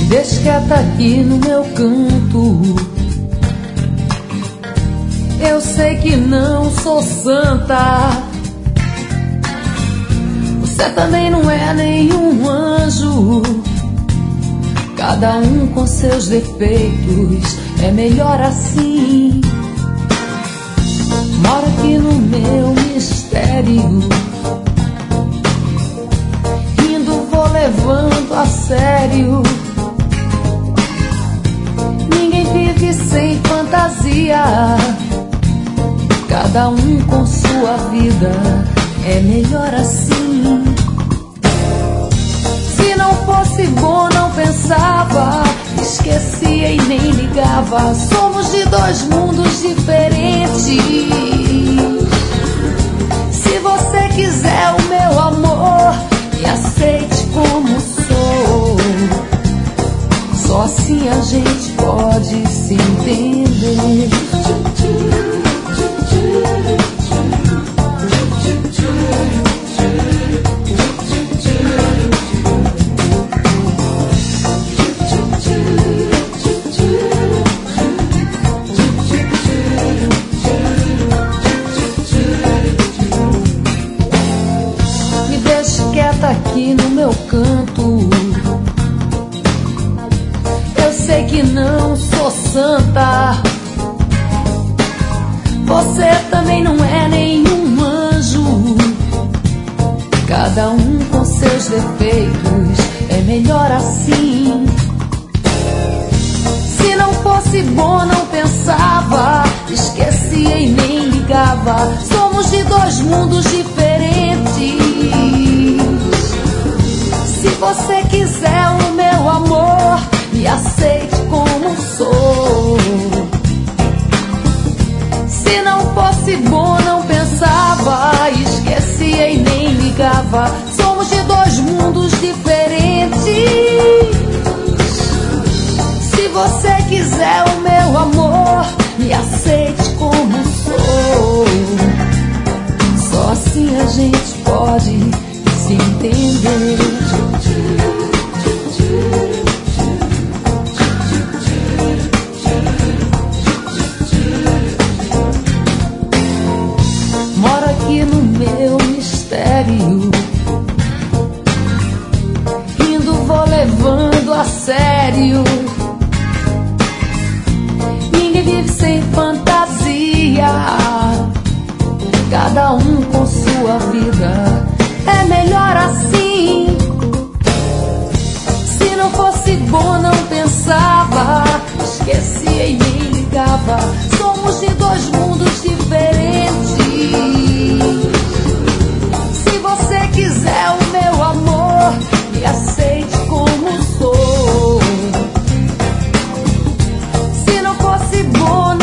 deixe quieta aqui no meu canto. Eu sei que não sou santa, você também não é nenhum anjo. Cada um com seus defeitos, é melhor assim. Mora aqui no meu mistério, rindo vou levando a sério. Ninguém vive sem fantasia, cada um com sua vida, é melhor assim. Se não fosse bom não pensava, esquecia e nem ligava. Somos de dois mundos diferentes. Se você quiser o meu amor, me aceite como sou. Só assim a gente pode se entender. Me deixe quieta aqui no meu canto. Eu sei que não sou santa, você também não é nenhum anjo. Cada um com seus defeitos, é melhor assim. Se não fosse bom não pensava, esquecia e nem ligava. Somos de dois mundos diferentes. Se você quiser o meu amor, me aceite como sou. Se não fosse bom não pensava, esquecia e nem ligava. Somos de dois mundos diferentes. Se você quiser o meu amor, me aceite como sou. Só assim a gente pode se entender. Moro aqui no meu mistério, rindo vou levando a sério. Ninguém vive sem fantasia, cada um com sua vida, é melhor assim. Se não fosse bom não pensava, esquecia e nem ligava. Somos de dois mundos diferentes. Se você quiser o meu amor, me aceite como sou. Se não fosse bom